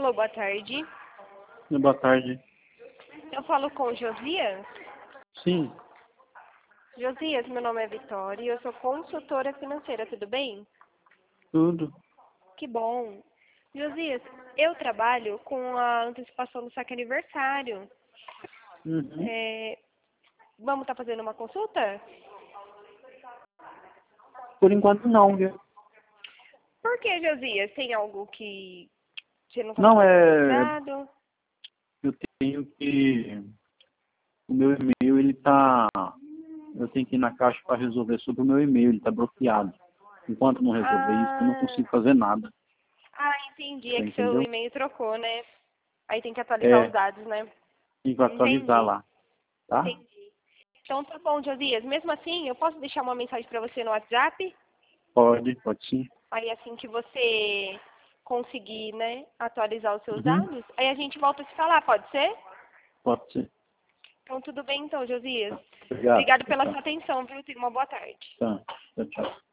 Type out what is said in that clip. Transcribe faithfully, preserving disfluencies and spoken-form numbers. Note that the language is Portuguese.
Alô, boa tarde. Boa tarde. Eu falo com o Josias? Sim, Josias, meu nome é Vitória e eu sou consultora financeira, tudo bem? tudo. Que bom. Josias, eu trabalho com a antecipação do saque aniversário. Uhum. É, vamos estar fazendo uma consulta? Por enquanto não, viu? Por que, Josias? Tem algo que você não está Não, é. familiarizado? Eu tenho que. O meu e-mail, ele tá. Eu tenho que ir na caixa para resolver sobre o meu e-mail, ele tá bloqueado. Enquanto não resolver isso, eu não Ah, consigo fazer nada. ah, entendi. É Você que seu entendeu? e-mail trocou, né? Aí tem que atualizar os É, dados, né? tem que atualizar Entendi. lá, tá? Entendi. Então tá bom, Josias. Mesmo assim, eu posso deixar uma mensagem para você no WhatsApp? Pode, pode sim. Aí assim que você conseguir, né, atualizar os seus Uhum. dados, aí a gente volta a se falar, pode ser? Pode ser. Então tudo bem então, Josias. Obrigado. Obrigado Tchau, pela tchau. sua atenção, viu? Tenha uma boa tarde. Tá. Tchau, tchau.